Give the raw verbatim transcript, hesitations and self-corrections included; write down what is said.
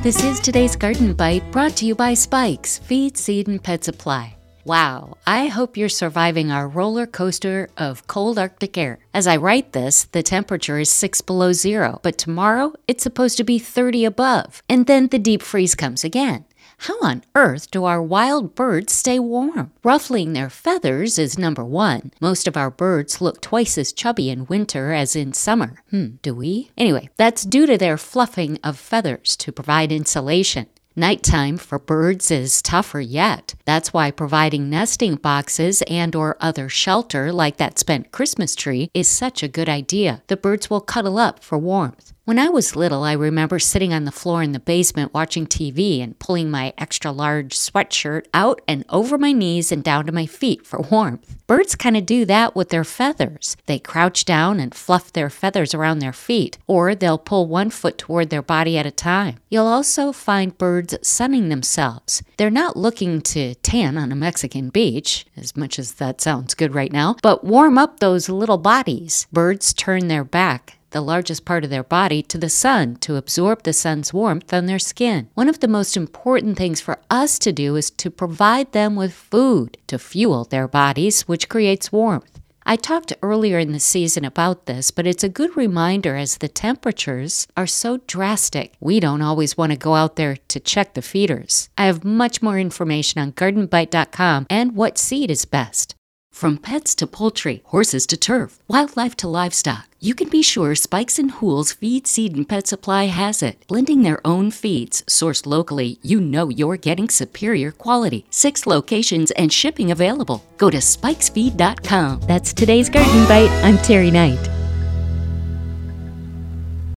This is today's Garden Bite, brought to you by Spikes, Feed, Seed, and Pet Supply. Wow, I hope you're surviving our roller coaster of cold Arctic air. As I write this, the temperature is six below zero, but tomorrow it's supposed to be thirty above, and then the deep freeze comes again. How on earth do our wild birds stay warm? Ruffling their feathers is number one. Most of our birds look twice as chubby in winter as in summer. Hmm, do we? Anyway, that's due to their fluffing of feathers to provide insulation. Nighttime for birds is tougher yet. That's why providing nesting boxes and or other shelter like that spent Christmas tree is such a good idea. The birds will cuddle up for warmth. When I was little, I remember sitting on the floor in the basement watching T V and pulling my extra large sweatshirt out and over my knees and down to my feet for warmth. Birds kind of do that with their feathers. They crouch down and fluff their feathers around their feet, or they'll pull one foot toward their body at a time. You'll also find birds sunning themselves. They're not looking to tan on a Mexican beach, as much as that sounds good right now, but warm up those little bodies. Birds turn their back, the largest part of their body, to the sun to absorb the sun's warmth on their skin. One of the most important things for us to do is to provide them with food to fuel their bodies, which creates warmth. I talked earlier in the season about this, but it's a good reminder as the temperatures are so drastic. We don't always want to go out there to check the feeders. I have much more information on garden bite dot com and what seed is best. From pets to poultry, horses to turf, wildlife to livestock, you can be sure Spikes and Hool's Feed, Seed, and Pet Supply has it. Blending their own feeds, sourced locally, you know you're getting superior quality. Six locations and shipping available. Go to spikes feed dot com. That's today's Garden Bite. I'm Terry Knight.